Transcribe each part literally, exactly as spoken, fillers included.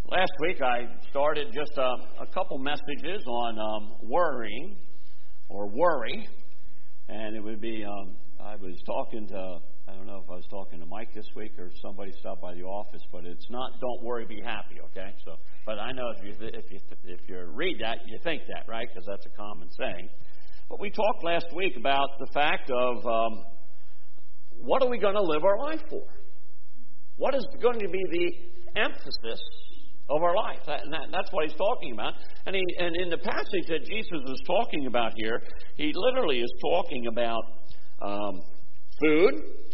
Last week I started just a, a couple messages on um, worrying or worry, and it would be, um, I was talking to, I don't know if I was talking to Mike this week or somebody stopped by the office, but it's not don't worry, be happy, okay? So, but I know if you, if you, if you read that, you think that, right? Because that's a common saying. But we talked last week about the fact of um, what are we going to live our life for? What is going to be the emphasis of our life? That, and that, that's what he's talking about. And, he, and in the passage that Jesus is talking about here, he literally is talking about um, food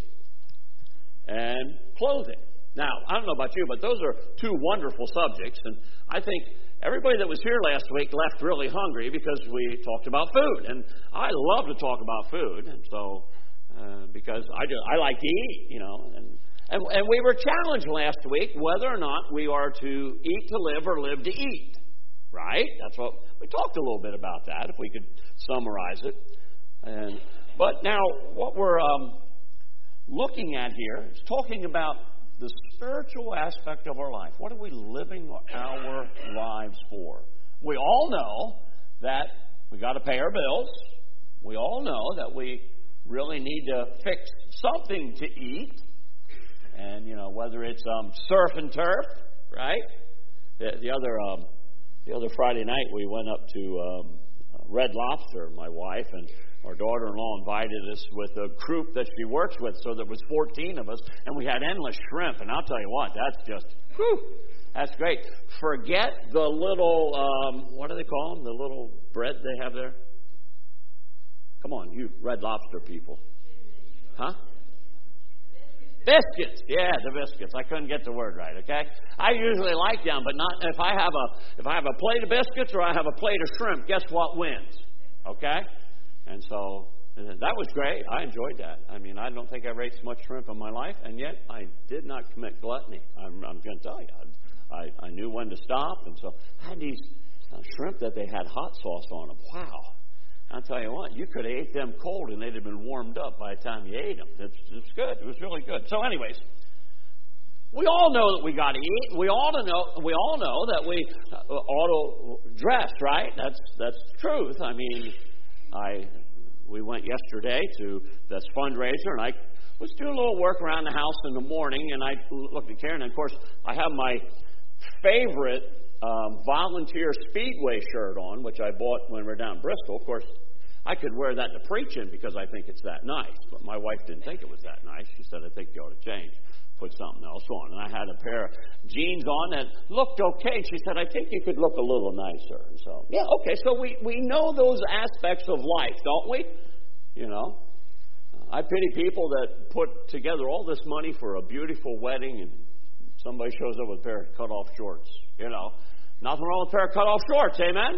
and clothing. Now, I don't know about you, but those are two wonderful subjects. And I think everybody that was here last week left really hungry because we talked about food. And I love to talk about food. And so, uh, because I, just, I like to eat, you know, and And, and we were challenged last week whether or not we are to eat to live or live to eat. Right? That's what we talked a little bit about that, if we could summarize it. And, but now, what we're um, looking at here is talking about the spiritual aspect of our life. What are we living our lives for? We all know that we got to pay our bills. We all know that we really need to fix something to eat. And, you know, whether it's um, surf and turf, right? The, the other um, the other Friday night, we went up to um, Red Lobster, my wife, and our daughter-in-law invited us with a group that she works with, so there was fourteen of us, and we had endless shrimp. And I'll tell you what, that's just, whew, that's great. Forget the little, um, what do they call them, the little bread they have there? Come on, you Red Lobster people. Huh? Biscuits, yeah, the biscuits. I couldn't get the word right. Okay, I usually like them, but not if I have a if I have a plate of biscuits or I have a plate of shrimp. Guess what wins? Okay, and so that was great. I enjoyed that. I mean, I don't think I've ate so much shrimp in my life, and yet I did not commit gluttony. I'm, I'm going to tell you, I, I knew when to stop, and so I had these uh, shrimp that they had hot sauce on them. Wow. I'll tell you what, you could have ate them cold and they'd have been warmed up by the time you ate them. It's, it's good. It was really good. So anyways, we all know that we got to eat. We all know we all know that we uh, ought to dress, right? That's that's the truth. I mean, I we went yesterday to this fundraiser and I was doing a little work around the house in the morning and I looked at Karen and of course I have my favorite Um, volunteer Speedway shirt on, which I bought when we were down in Bristol. Of course, I could wear that to preach in because I think it's that nice. But my wife didn't think it was that nice. She said, I think you ought to change. Put something else on. And I had a pair of jeans on that looked okay. She said, I think you could look a little nicer. And so, yeah, okay. So we, we know those aspects of life, don't we? You know, I pity people that put together all this money for a beautiful wedding and somebody shows up with a pair of cut-off shorts, you know. Nothing wrong with a pair of cut-off shorts, amen?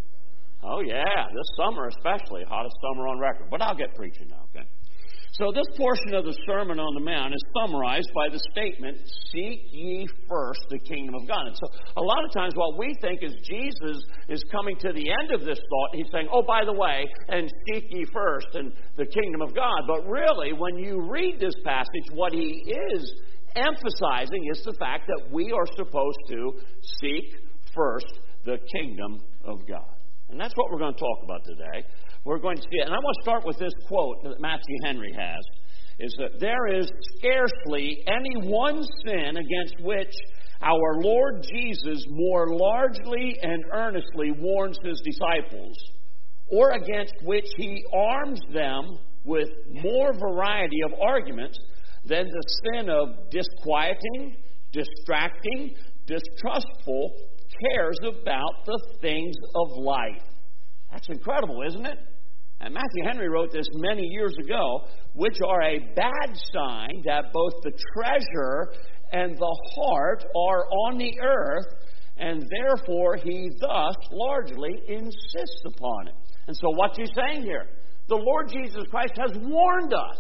Oh, yeah, this summer especially, hottest summer on record. But I'll get preaching now, okay? So this portion of the Sermon on the Mount is summarized by the statement, seek ye first the kingdom of God. And so a lot of times what we think is Jesus is coming to the end of this thought. He's saying, oh, by the way, and seek ye first and the kingdom of God. But really, when you read this passage, what he is emphasizing is the fact that we are supposed to seek first the kingdom of God. And that's what we're going to talk about today. We're going to see it. And I want to start with this quote that Matthew Henry has, is that there is scarcely any one sin against which our Lord Jesus more largely and earnestly warns his disciples, or against which he arms them with more variety of arguments than the sin of disquieting, distracting, distrustful cares about the things of life. That's incredible, isn't it? And Matthew Henry wrote this many years ago, which are a bad sign that both the treasure and the heart are on the earth, and therefore he thus largely insists upon it. And so what's he saying here? The Lord Jesus Christ has warned us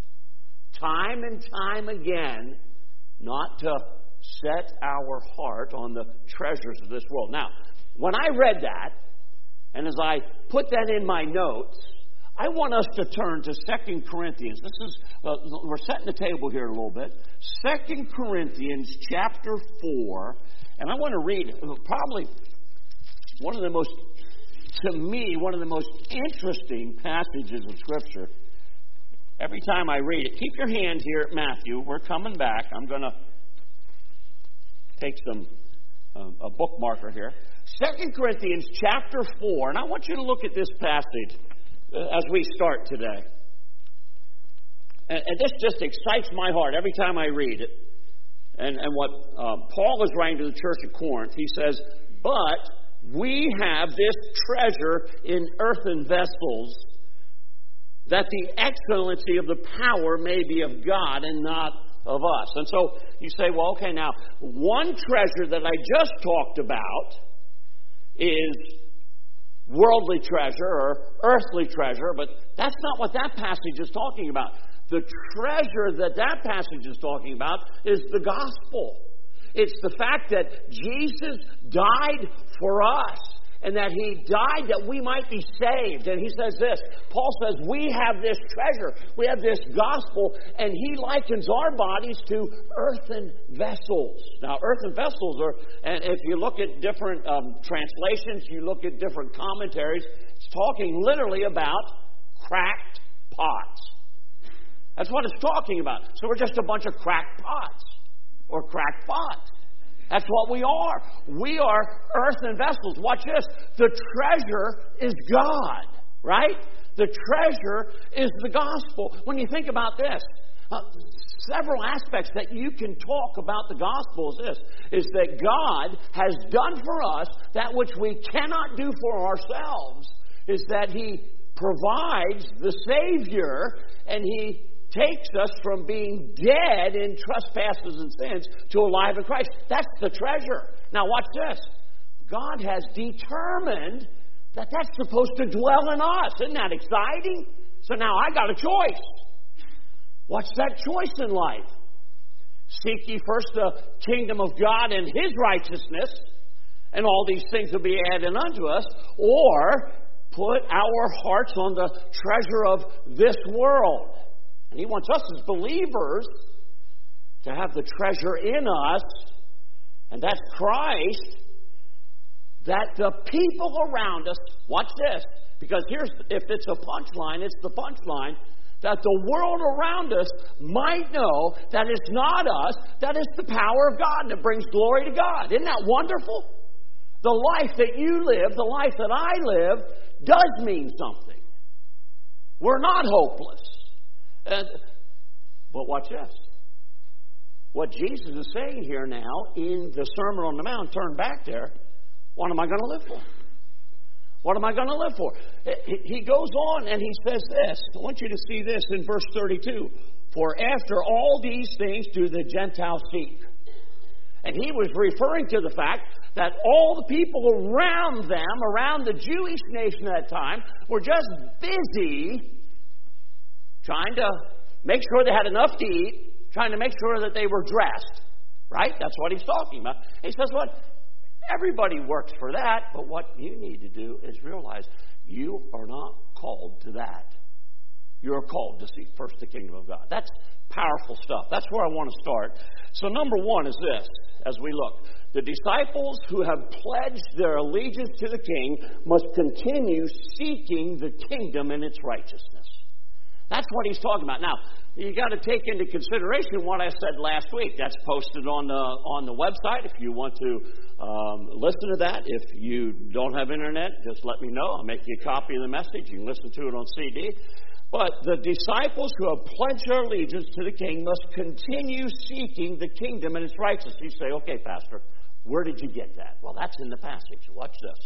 time and time again not to set our heart on the treasures of this world. Now, when I read that, and as I put that in my notes, I want us to turn to Second Corinthians. This is uh, we're setting the table here a little bit. Second Corinthians chapter four, And I want to read probably one of the most, to me, one of the most interesting passages of Scripture. Every time I read it, keep your hand here at Matthew. We're coming back. I'm going to take some uh, a bookmarker here. Second Corinthians chapter four. And I want you to look at this passage uh, as we start today. And, and this just excites my heart every time I read it. And, and what uh, Paul is writing to the church at Corinth, he says, but we have this treasure in earthen vessels, that the excellency of the power may be of God and not of us. And so you say, well, okay, now, one treasure that I just talked about is worldly treasure or earthly treasure, but that's not what that passage is talking about. The treasure that that passage is talking about is the gospel. It's the fact that Jesus died for us, and that He died that we might be saved. And he says this, Paul says, we have this treasure, we have this gospel, and he likens our bodies to earthen vessels. Now, earthen vessels are, and if you look at different um, translations, you look at different commentaries, it's talking literally about cracked pots. That's what it's talking about. So we're just a bunch of cracked pots, or cracked pots. That's what we are. We are earthen vessels. Watch this. The treasure is God, right? The treasure is the gospel. When you think about this, uh, several aspects that you can talk about the gospel is this, is that God has done for us that which we cannot do for ourselves, is that He provides the Savior, and He takes us from being dead in trespasses and sins to alive in Christ. That's the treasure. Now watch this. God has determined that that's supposed to dwell in us. Isn't that exciting? So now I got a choice. What's that choice in life? Seek ye first the kingdom of God and His righteousness, and all these things will be added unto us, or put our hearts on the treasure of this world. And He wants us as believers to have the treasure in us, and that's Christ, that the people around us, watch this, because here's, if it's a punchline, it's the punchline, that the world around us might know that it's not us, that it's the power of God, and it brings glory to God. Isn't that wonderful? The life that you live, the life that I live, does mean something. We're not hopeless. And, but watch this. What Jesus is saying here now in the Sermon on the Mount, turn back there, what am I going to live for? What am I going to live for? He goes on and he says this. I want you to see this in verse thirty-two. For after all these things do the Gentiles seek. And he was referring to the fact that all the people around them, around the Jewish nation at that time, were just busy trying to make sure they had enough to eat, trying to make sure that they were dressed. Right? That's what he's talking about. He says, what? Everybody works for that, but what you need to do is realize you are not called to that. You're called to seek first the kingdom of God. That's powerful stuff. That's where I want to start. So number one is this, as we look. The disciples who have pledged their allegiance to the King must continue seeking the kingdom and its righteousness. That's what he's talking about. Now, you got to take into consideration what I said last week. That's posted on the on the website if you want to um, listen to that. If you don't have internet, just let me know. I'll make you a copy of the message. You can listen to it on C D. But the disciples who have pledged their allegiance to the King must continue seeking the kingdom and its righteousness. You say, okay, Pastor, where did you get that? Well, that's in the passage. Watch this.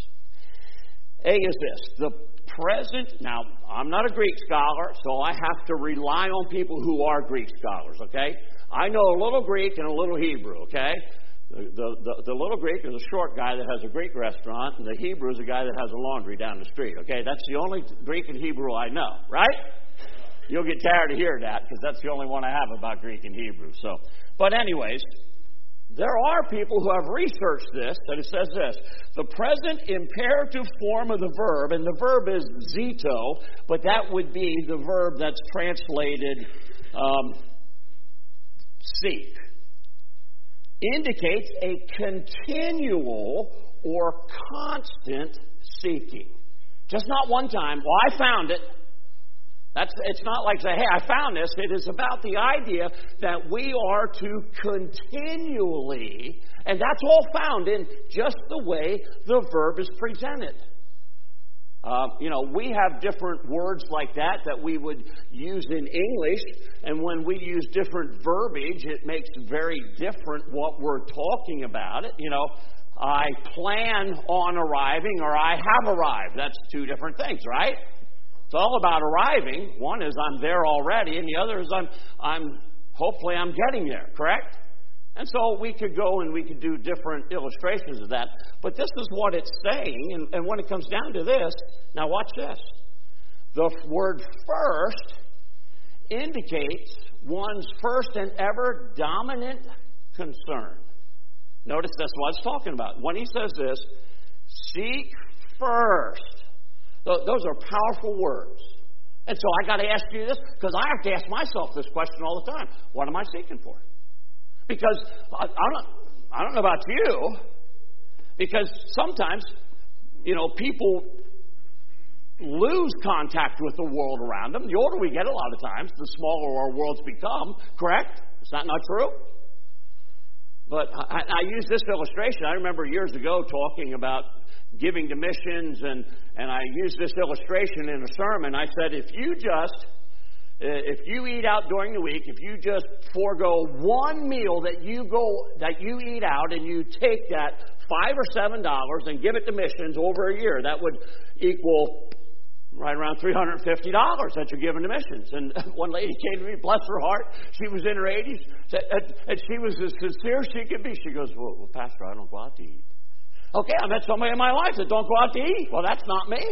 A is this. The present, now, I'm not a Greek scholar, so I have to rely on people who are Greek scholars, okay? I know a little Greek and a little Hebrew, okay? The, the, the, the little Greek is a short guy that has a Greek restaurant, and the Hebrew is a guy that has a laundry down the street, okay? That's the only Greek and Hebrew I know, right? You'll get tired of hearing that, because that's the only one I have about Greek and Hebrew. So, but anyways, there are people who have researched this, and it says this. The present imperative form of the verb, and the verb is zito, but that would be the verb that's translated um, seek. indicates a continual or constant seeking. Just not one time. Well, I found it. That's, it's not like say, hey, I found this. It is about the idea that we are to continually, and that's all found in just the way the verb is presented. Uh, you know, we have different words like that that we would use in English, and when we use different verbiage, it makes very different what we're talking about. It, you know, I plan on arriving or I have arrived. That's two different things, right? It's all about arriving. One is I'm there already, and the other is I'm, I'm hopefully I'm getting there, correct? And so we could go and we could do different illustrations of that. But this is what it's saying. And, and when it comes down to this, now watch this. The word first indicates one's first and ever dominant concern. Notice that's what it's talking about. When he says this, seek first. Those are powerful words. And so I got to ask you this, because I have to ask myself this question all the time. What am I seeking for? Because I, I don't, I don't know about you, because sometimes, you know, people lose contact with the world around them. The older we get, a lot of times, the smaller our worlds become. Correct? Is that not true? But I, I use this illustration. I remember years ago talking about giving to missions, and, and I used this illustration in a sermon. I said, if you just... If you eat out during the week, if you just forego one meal that you go that you eat out, and you take that five or seven dollars and give it to missions over a year, that would equal right around three hundred and fifty dollars that you're giving to missions. And one lady came to me, bless her heart, she was in her eighties, and she was as sincere as she could be. She goes, "Well, well Pastor, I don't go out to eat." Okay, I met somebody in my life that don't go out to eat. Well, that's not me.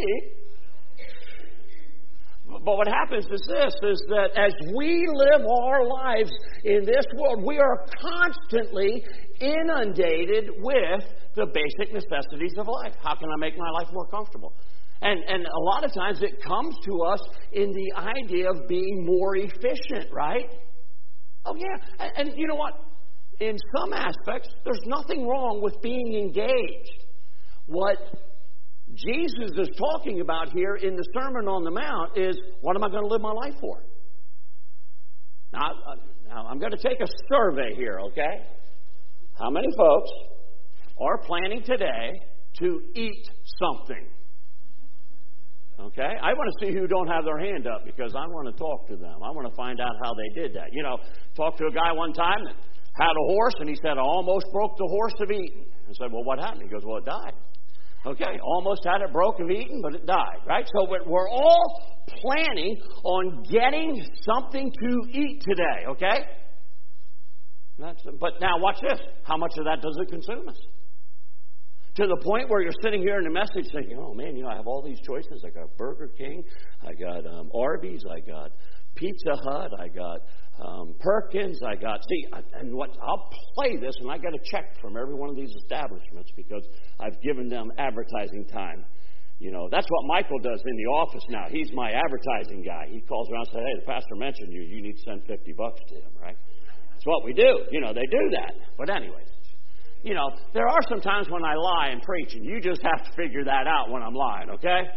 But what happens is this, is that as we live our lives in this world, we are constantly inundated with the basic necessities of life. How can I make my life more comfortable? And, and a lot of times it comes to us in the idea of being more efficient, right? Oh, yeah. And, and you know what? In some aspects, there's nothing wrong with being engaged. What Jesus is talking about here in the Sermon on the Mount is, what am I going to live my life for? Now, now I'm going to take a survey here, okay? How many folks are planning today to eat something? Okay? I want to see who don't have their hand up, because I want to talk to them. I want to find out how they did that. You know, talked to a guy one time that had a horse, and he said, I almost broke the horse of eating. I said, well, what happened? He goes, well, it died. Okay, almost had it broke of eating, but it died, right? So we're all planning on getting something to eat today, okay? That's, but now watch this. How much of that does it consume us? To the point where you're sitting here in the message saying, oh, man, you know, I have all these choices. I got Burger King, I got um, Arby's, I got Pizza Hut, I got um, Perkins, I got... See, and what I'll play this, and I got a check from every one of these establishments because I've given them advertising time. You know, that's what Michael does in the office now. He's my advertising guy. He calls around and says, hey, the pastor mentioned you. You need to send fifty bucks to him, right? That's what we do. You know, they do that. But anyways, you know, there are some times when I lie and preach, and you just have to figure that out when I'm lying, okay?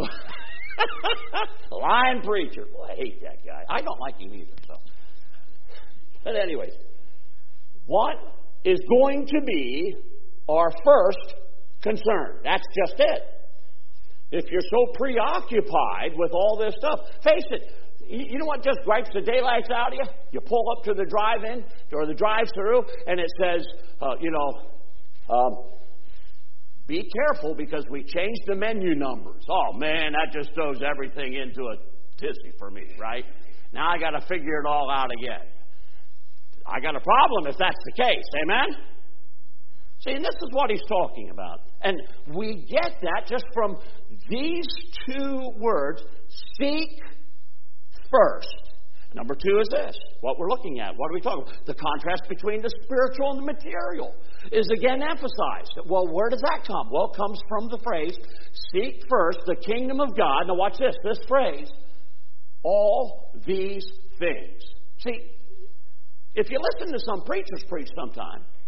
Lying preacher. Well, I hate that guy. I don't like him either, so... But anyways, what is going to be our first concern? That's just it. If you're so preoccupied with all this stuff, face it, you know what just gripes the daylights out of you? You pull up to the drive-in or the drive-through, and it says, uh, you know, um, be careful because we changed the menu numbers. Oh, man, that just throws everything into a tizzy for me, right? Now I got to figure it all out again. I got a problem if that's the case. Amen? See, and this is what he's talking about. And we get that just from these two words, seek first. Number two is this, what we're looking at. What are we talking about? The contrast between the spiritual and the material is again emphasized. Well, where does that come? Well, it comes from the phrase, seek first the kingdom of God. Now watch this, this phrase, all these things. See, if you listen to some preachers preach sometime,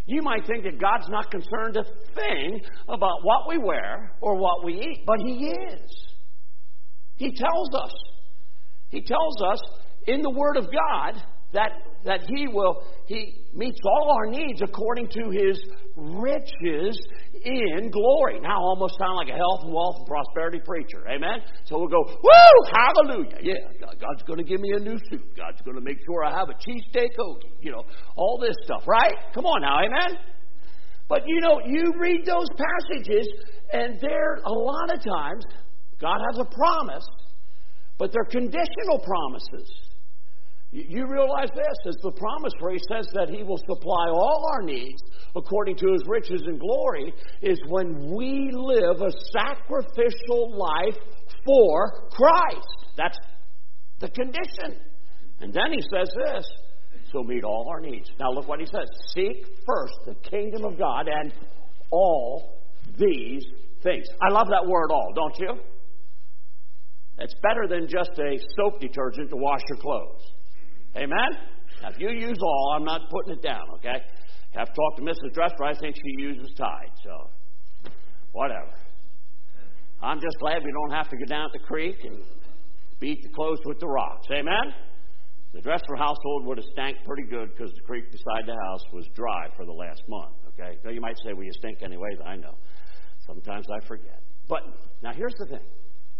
You might think that God's not concerned a thing about what we wear or what we eat, but He is. He tells us. He tells us in the Word of God that, that He will, He meets all our needs according to His riches in glory. Now I almost sound like a health and wealth and prosperity preacher. Amen? So we'll go, woo, hallelujah. Yeah, God, God's going to give me a new suit. God's going to make sure I have a cheesesteak hoagie. You know, all this stuff, right? Come on now, amen? But, you know, you read those passages, and there, a lot of times, God has a promise, but they're conditional promises. You realize this, is the promise where He says that He will supply all our needs according to His riches and glory, is when we live a sacrificial life for Christ. That's the condition. And then He says this, so meet all our needs. Now look what He says. Seek first the kingdom of God and all these things. I love that word all, don't you? It's better than just a soap detergent to wash your clothes. Amen? Now, if you use all, I'm not putting it down, okay? I've talked to Missus Dresser. I think she uses Tide, so whatever. I'm just glad we don't have to go down at the creek and beat the clothes with the rocks. Amen? The Dresser household would have stank pretty good because the creek beside the house was dry for the last month, okay? So you might say, well, you stink anyways. I know. Sometimes I forget. But now here's the thing.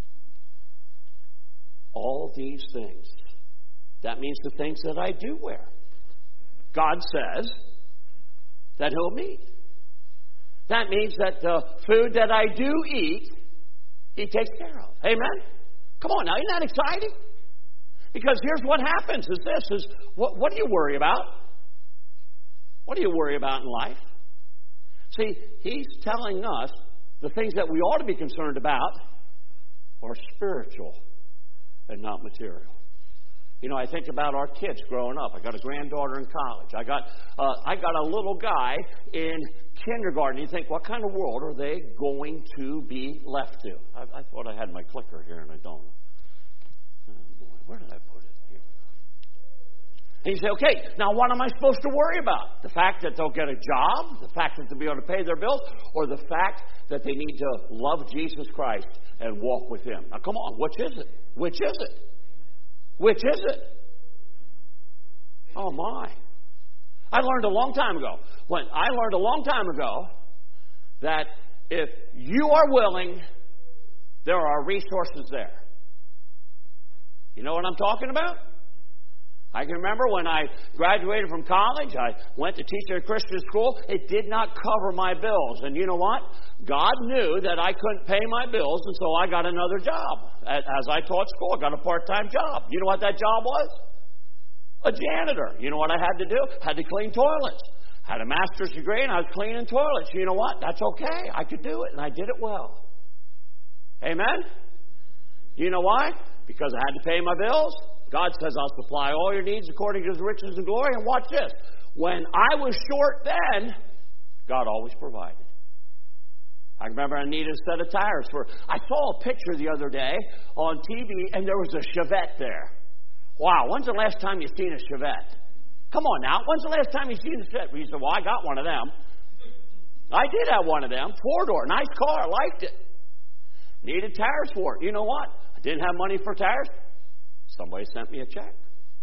All these things. That means the things that I do wear. God says that He'll meet. That means that the food that I do eat, He takes care of. Amen? Come on now, isn't that exciting? Because here's what happens is this, is what, what do you worry about? What do you worry about in life? See, He's telling us the things that we ought to be concerned about are spiritual and not material. You know, I think about our kids growing up. I got a granddaughter in college. I got uh, I got a little guy in kindergarten. You think, what kind of world are they going to be left to? I, I thought I had my clicker here, and I don't. Oh, boy, where did I put it? Here we go. And you say, okay, now what am I supposed to worry about? The fact that they'll get a job? The fact that they'll be able to pay their bills? Or the fact that they need to love Jesus Christ and walk with Him? Now, come on, which is it? Which is it? Which is it? Oh, my. I learned a long time ago. When I learned a long time ago that if you are willing, there are resources there. You know what I'm talking about? I can remember when I graduated from college, I went to teach at a Christian school. It did not cover my bills. And you know what? God knew that I couldn't pay my bills, and so I got another job. As I taught school, I got a part-time job. You know what that job was? A janitor. You know what I had to do? Had to clean toilets. Had a master's degree, and I was cleaning toilets. You know what? That's okay. I could do it, and I did it well. Amen? You know why? Because I had to pay my bills. God says, I'll supply all your needs according to His riches and glory. And watch this. When I was short then, God always provided. I remember I needed a set of tires for... I saw a picture the other day on T V, and there was a Chevette there. Wow, when's the last time you seen a Chevette? Come on now. When's the last time you seen a Chevette? You said, well, I got one of them. I did have one of them. Four-door. Nice car. I liked it. Needed tires for it. You know what? I didn't have money for tires. Somebody sent me a check.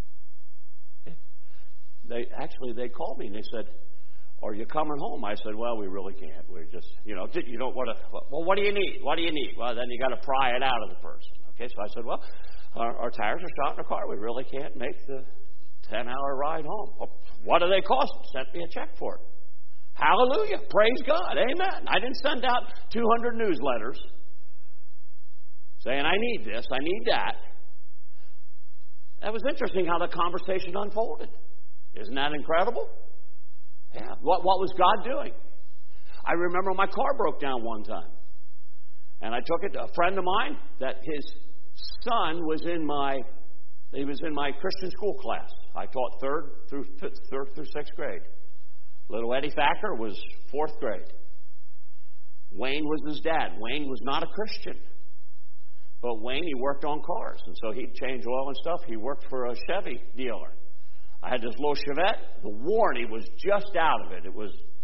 They actually they called me and they said, "Are you coming home?" I said, "Well, we really can't. We're just, you know, you don't want to. Well, what do you need? What do you need?" Well, then you got to pry it out of the person. Okay, so I said, "Well, our, our tires are shot in the car. We really can't make the ten-hour ride home." Well, what do they cost? Sent me a check for it. Hallelujah! Praise God! Amen. I didn't send out two hundred newsletters saying, "I need this. I need that." That was interesting how the conversation unfolded. Isn't that incredible? Yeah. What, what was God doing? I remember my car broke down one time. And I took it to a friend of mine that his son was in my, he was in my Christian school class. I taught third through fifth, third through sixth grade. Little Eddie Thacker was fourth grade. Wayne was his dad. Wayne was not a Christian. But Wayne, he worked on cars, and so he'd change oil and stuff. He worked for a Chevy dealer. I had this little Chevette. The warranty was just out of it. It was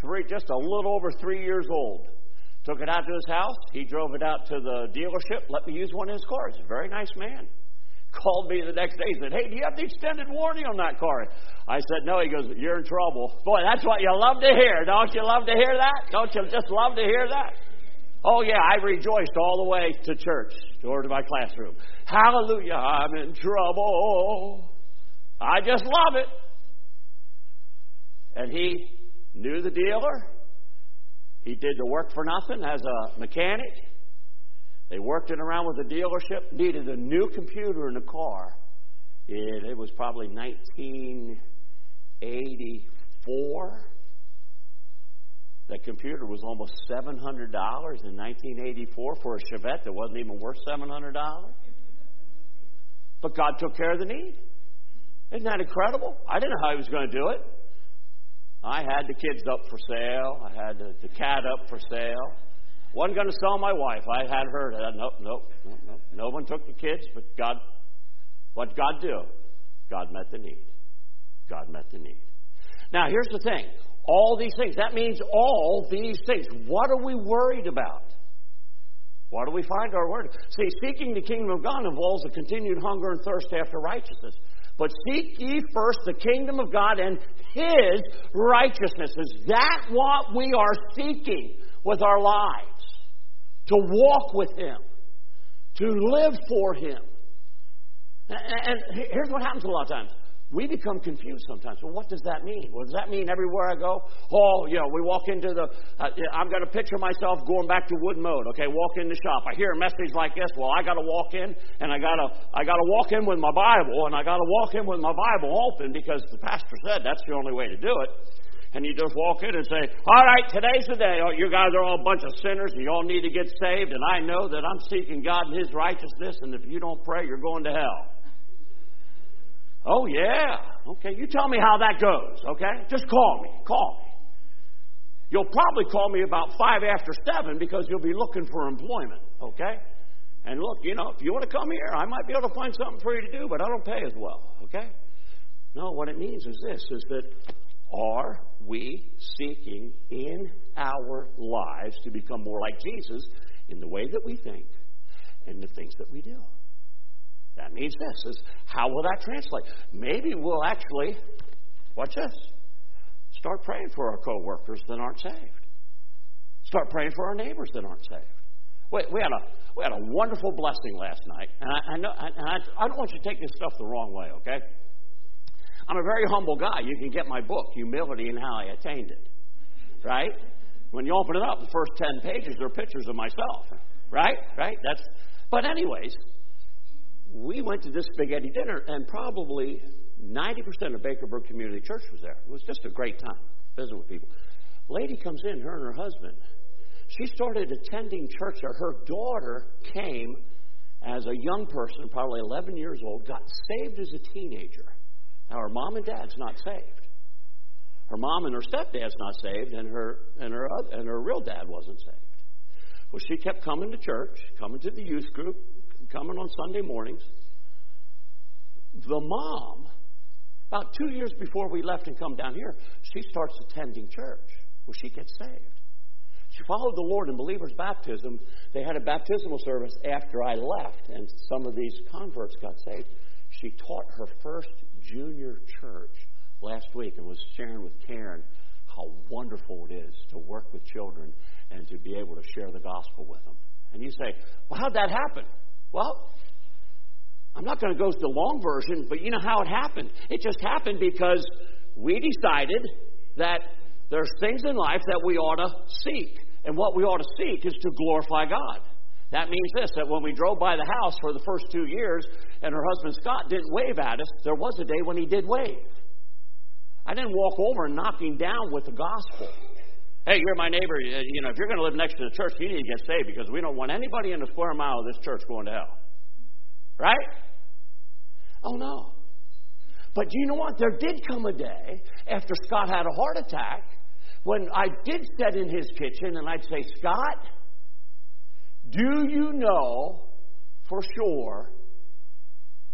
three, just a little over three years old. Took it out to his house. He drove it out to the dealership. Let me use one of his cars. He's a very nice man. Called me the next day. He said, hey, do you have the extended warranty on that car? I said, no. He goes, you're in trouble. Boy, that's what you love to hear. Don't you love to hear that? Don't you just love to hear that? Oh, yeah, I rejoiced all the way to church, or to my classroom. Hallelujah, I'm in trouble. I just love it. And he knew the dealer. He did the work for nothing as a mechanic. They worked it around with the dealership, needed a new computer in the car. It, it was probably nineteen eighty-four. That computer was almost seven hundred dollars in nineteen eighty-four for a Chevette that wasn't even worth seven hundred dollars. But God took care of the need. Isn't that incredible? I didn't know how he was going to do it. I had the kids up for sale. I had the, the cat up for sale. Wasn't going to sell my wife. I had her. Nope, nope, nope, nope. No one took the kids, but God, what did God do? God met the need. God met the need. Now, here's the thing. All these things, that means all these things. What are we worried about? What do we find our word? See, seeking the kingdom of God involves a continued hunger and thirst after righteousness. But seek ye first the kingdom of God and His righteousness. Is that what we are seeking with our lives? To walk with Him. To live for Him. And here's what happens a lot of times. We become confused sometimes. Well, what does that mean? Well, does that mean everywhere I go? Oh, you know, we walk into the, uh, I'm going to picture myself going back to wood mode. Okay, walk in the shop. I hear a message like this. Well, I got to walk in, and I got to, I got to walk in with my Bible, and I got to walk in with my Bible open because the pastor said that's the only way to do it. And you just walk in and say, all right, today's the day. Oh, you guys are all a bunch of sinners, and you all need to get saved, and I know that I'm seeking God and His righteousness, and if you don't pray, you're going to hell. Oh, yeah. Okay, you tell me how that goes, okay? Just call me. Call me. You'll probably call me about five after seven because you'll be looking for employment, okay? And look, you know, if you want to come here, I might be able to find something for you to do, but I don't pay as well, okay? No, what it means is this, is that are we seeking in our lives to become more like Jesus in the way that we think and the things that we do? That means this is how will that translate? Maybe we'll actually, watch this, start praying for our coworkers that aren't saved. Start praying for our neighbors that aren't saved. We, we had a we had a wonderful blessing last night, and I, I know and I, I don't want you to take this stuff the wrong way, okay? I'm a very humble guy. You can get my book, Humility and How I Attained It, right? When you open it up, the first ten pages are pictures of myself, right? Right? That's. But anyways. We went to this spaghetti dinner, and probably ninety percent of Bakersburg Community Church was there. It was just a great time, visiting with people. Lady comes in, her and her husband. She started attending church there. Her daughter came as a young person, probably eleven years old, got saved as a teenager. Now, her mom and dad's not saved. Her mom and her stepdad's not saved, and her and her and her real dad wasn't saved. Well, she kept coming to church, coming to the youth group, coming on Sunday mornings. The mom, about two years before we left and come down here, she starts attending church. Well, she gets saved. She followed the Lord in believer's baptism. They had a baptismal service after I left, and some of these converts got saved. She taught her first junior church last week and was sharing with Karen how wonderful it is to work with children and to be able to share the gospel with them. And you say, well, how'd that happen? Well, I'm not going to go to the long version, but you know how it happened. It just happened because we decided that there's things in life that we ought to seek. And what we ought to seek is to glorify God. That means this, that when we drove by the house for the first two years and her husband Scott didn't wave at us, there was a day when he did wave. I didn't walk over and knock him down with the gospel. Hey, you're my neighbor. You know, if you're going to live next to the church, you need to get saved because we don't want anybody in a square mile of this church going to hell. Right? Oh, no. But you know what? There did come a day after Scott had a heart attack when I did sit in his kitchen and I'd say, Scott, do you know for sure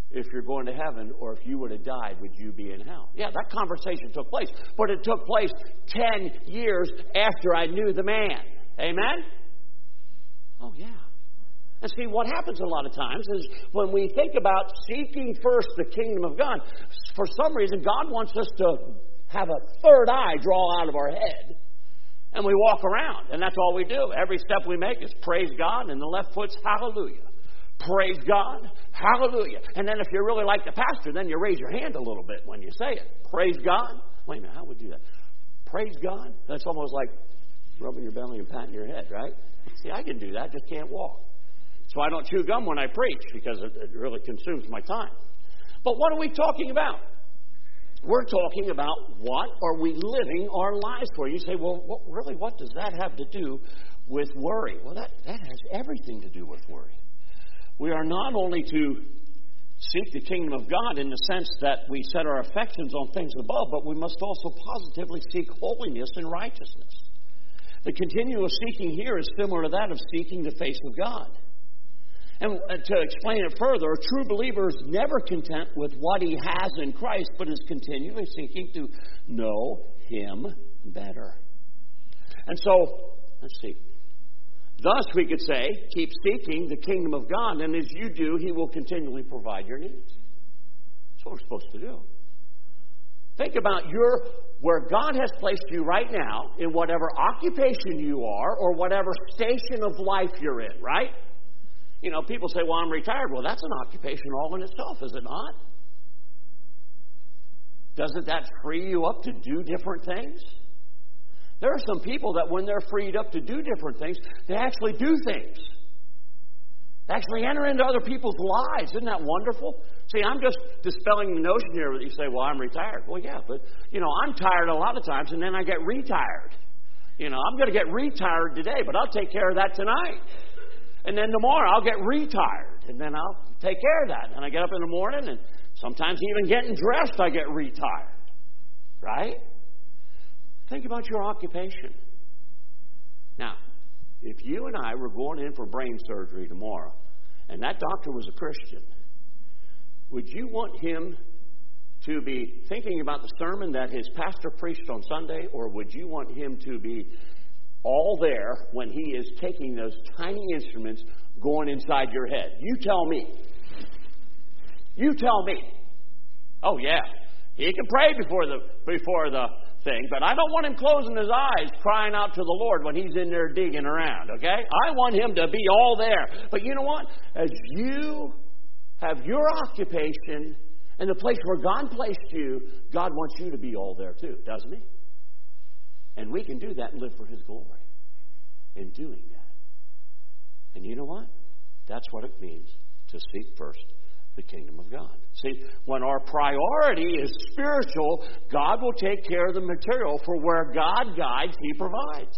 if you're going to heaven, or if you would have died, would you be in hell? Yeah, that conversation took place. But it took place ten years after I knew the man. Amen? Oh, yeah. And see, what happens a lot of times is when we think about seeking first the kingdom of God, for some reason, God wants us to have a third eye draw out of our head. And we walk around, and that's all we do. Every step we make is praise God, and the left foot's hallelujah. Praise God, hallelujah. And then if you really like the pastor, then you raise your hand a little bit when you say it. Praise God. Wait a minute, how would we do that? Praise God. That's almost like rubbing your belly and patting your head, right? See, I can do that, just can't walk. So I don't chew gum when I preach because it, it really consumes my time. But what are we talking about? We're talking about what are we living our lives for. You say, well, what, really, what does that have to do with worry? Well, that, that has everything to do with worry. We are not only to seek the kingdom of God in the sense that we set our affections on things above, but we must also positively seek holiness and righteousness. The continual seeking here is similar to that of seeking the face of God. And to explain it further, a true believer is never content with what he has in Christ, but is continually seeking to know Him better. And so, let's see. Thus, we could say, keep seeking the kingdom of God, and as you do, He will continually provide your needs. That's what we're supposed to do. Think about your where God has placed you right now, in whatever occupation you are, or whatever station of life you're in, right? You know, people say, well, I'm retired. Well, that's an occupation all in itself, is it not? Doesn't that free you up to do different things? There are some people that when they're freed up to do different things, they actually do things. They actually enter into other people's lives. Isn't that wonderful? See, I'm just dispelling the notion here that you say, well, I'm retired. Well, yeah, but, you know, I'm tired a lot of times, and then I get retired. You know, I'm going to get retired today, but I'll take care of that tonight. And then tomorrow I'll get retired, and then I'll take care of that. And I get up in the morning, and sometimes even getting dressed, I get retired. Right? Think about your occupation. Now, if you and I were going in for brain surgery tomorrow, and that doctor was a Christian, would you want him to be thinking about the sermon that his pastor preached on Sunday, or would you want him to be all there when he is taking those tiny instruments going inside your head? You tell me. You tell me. Oh, yeah. He can pray before the before the thing, but I don't want him closing his eyes crying out to the Lord when he's in there digging around, okay? I want him to be all there. But you know what? As you have your occupation and the place where God placed you, God wants you to be all there too, doesn't He? And we can do that and live for His glory in doing that. And you know what? That's what it means to seek first the kingdom of God. See, when our priority is spiritual, God will take care of the material. For where God guides, He provides.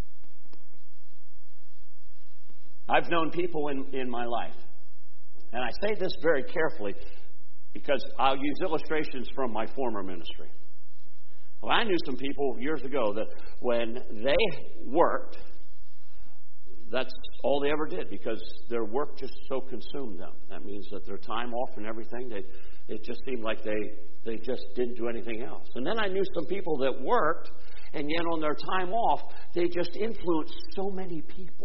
I've known people in, in my life, and I say this very carefully because I'll use illustrations from my former ministry. Well, I knew some people years ago that when they worked, that's all they ever did because their work just so consumed them. That means that their time off and everything, they, it just seemed like they, they just didn't do anything else. And then I knew some people that worked, and yet on their time off, they just influenced so many people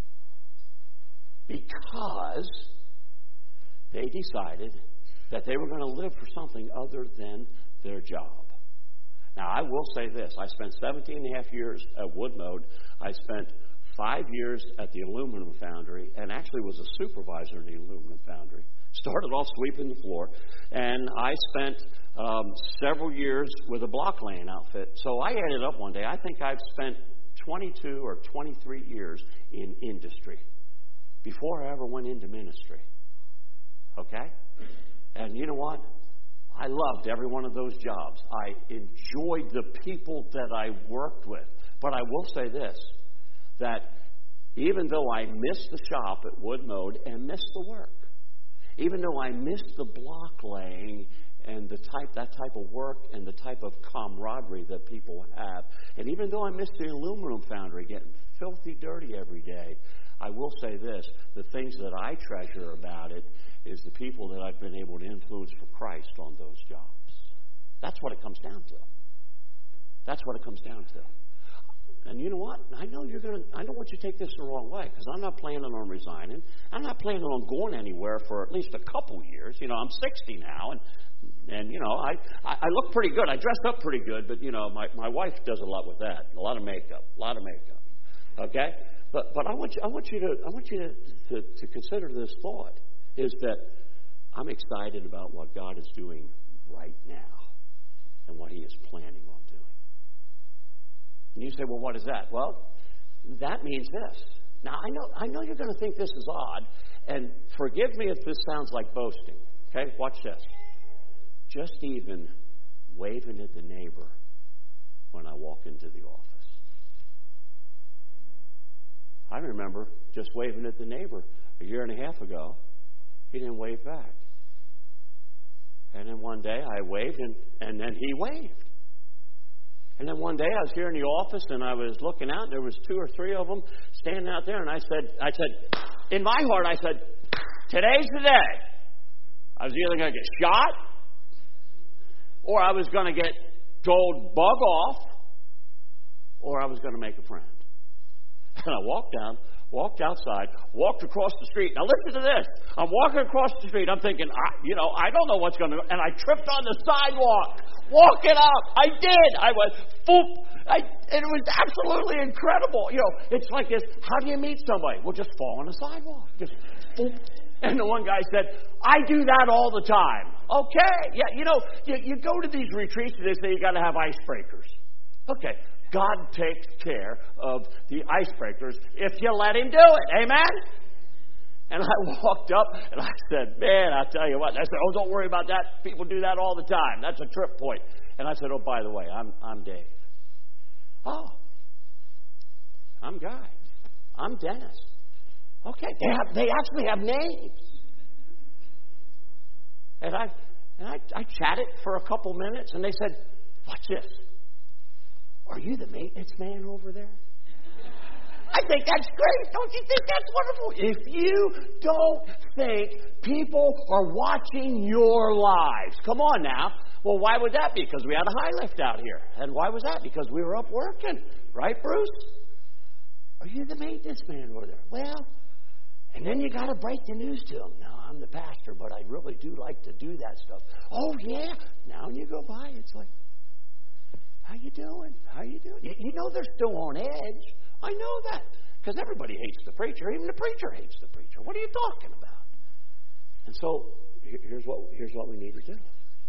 because they decided that they were going to live for something other than their job. Now, I will say this. I spent seventeen and a half years at Woodmode. I spent five years at the aluminum foundry and actually was a supervisor in the aluminum foundry. Started off sweeping the floor. And I spent um, several years with a block laying outfit. So I added up one day. I think I've spent twenty-two or twenty-three years in industry before I ever went into ministry. Okay? And you know what? I loved every one of those jobs. I enjoyed the people that I worked with. But I will say this, that even though I missed the shop at Woodmode and missed the work, even though I missed the block laying and the type, that type of work and the type of camaraderie that people have. And even though I miss the aluminum foundry getting filthy dirty every day, I will say this, the things that I treasure about it is the people that I've been able to influence for Christ on those jobs. That's what it comes down to. That's what it comes down to. And you know what? I know you're going to, I don't want you to take this the wrong way, because I'm not planning on resigning. I'm not planning on going anywhere for at least a couple years. You know, I'm sixty now, and, and you know, I, I, I look pretty good. I dress up pretty good, but, you know, my, my wife does a lot with that. A lot of makeup. A lot of makeup. Okay? But but I want you, I want you to, I want you to, to, to consider this thought, is that I'm excited about what God is doing right now and what He is planning on doing. And you say, well, what is that? Well, that means this. Now, I know I know you're going to think this is odd, and forgive me if this sounds like boasting. Okay, watch this. Just even waving at the neighbor when I walk into the office. I remember just waving at the neighbor a year and a half ago. He didn't wave back. And then one day I waved, and, and then he waved. And then one day I was here in the office, and I was looking out, and there was two or three of them standing out there, and I said, I said, in my heart, I said, today's the day. I was either going to get shot, or I was going to get told bug off, or I was going to make a friend. And I walked down, walked outside, walked across the street. Now listen to this. I'm walking across the street. I'm thinking, I, you know, I don't know what's going to go. And I tripped on the sidewalk. Walking up. I did. I went, boop. I, and it was absolutely incredible. You know, it's like this. How do you meet somebody? Well, just fall on the sidewalk. Just boop. And the one guy said, I do that all the time. Okay. Yeah, you know, you, you go to these retreats and they say you got to have icebreakers. Okay. God takes care of the icebreakers if you let Him do it. Amen? And I walked up and I said, man, I tell you what. And I said, oh, don't worry about that. People do that all the time. That's a trip point. And I said, oh, by the way, I'm I'm Dave. Oh, I'm Guy. I'm Dennis. Okay, they have, they actually have names. And I and I, I chatted for a couple minutes, and they said, watch this. Are you the maintenance man over there? I think that's great. Don't you think that's wonderful? If you don't think people are watching your lives, come on now. Well, why would that be? Because we had a high lift out here. And why was that? Because we were up working. Right, Bruce? Are you the maintenance man over there? Well, and then you got to break the news to them. No, I'm the pastor, but I really do like to do that stuff. Oh, yeah. Now you go by, it's like, how you doing? How you doing? You, you know they're still on edge. I know that. Because everybody hates the preacher. Even the preacher hates the preacher. What are you talking about? And so, here's what, here's what we need to do.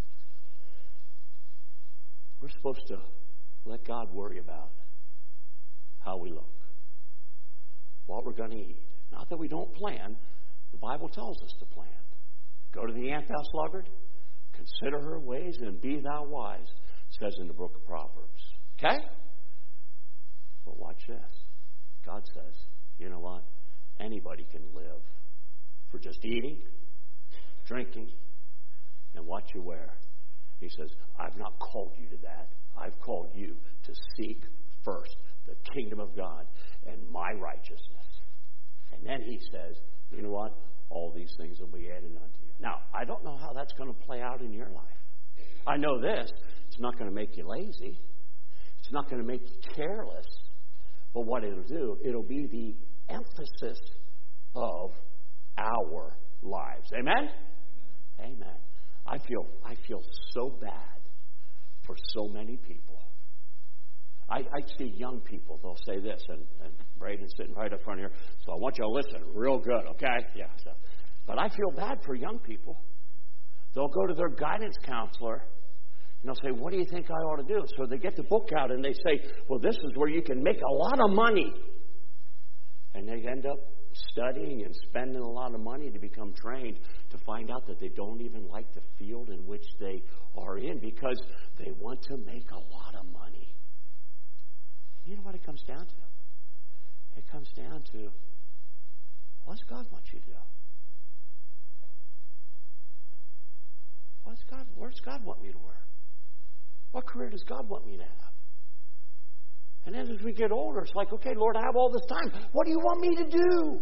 We're supposed to let God worry about how we look. What we're going to eat. Not that we don't plan. The Bible tells us to plan. Go to the ant thou sluggard. Consider her ways and be thou wise. It says in the book of Proverbs. Okay? But watch this. God says, you know what? Anybody can live for just eating, drinking, and what you wear. He says, I've not called you to that. I've called you to seek first the kingdom of God and my righteousness. And then he says, you know what? All these things will be added unto you. Now, I don't know how that's going to play out in your life. I know this. It's not going to make you lazy. It's not going to make you careless. But what it'll do, it'll be the emphasis of our lives. Amen? Amen. I feel I feel so bad for so many people. I, I see young people, they'll say this, and, and Braden's sitting right up front here, so I want you to listen real good, okay? Yeah. So, but I feel bad for young people. They'll go to their guidance counselor, and they'll say, what do you think I ought to do? So they get the book out, and they say, well, this is where you can make a lot of money. And they end up studying and spending a lot of money to become trained to find out that they don't even like the field in which they are in because they want to make a lot of money. You know what it comes down to? It comes down to, what does God want you to do? What's God, where does God want me to work? What career does God want me to have? And then as we get older, it's like, okay, Lord, I have all this time. What do you want me to do?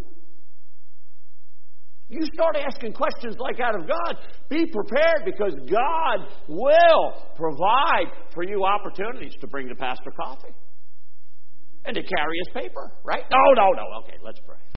You start asking questions like that of God. Be prepared, because God will provide for you opportunities to bring the pastor coffee and to carry his paper, right? No, no, no. Okay, let's pray.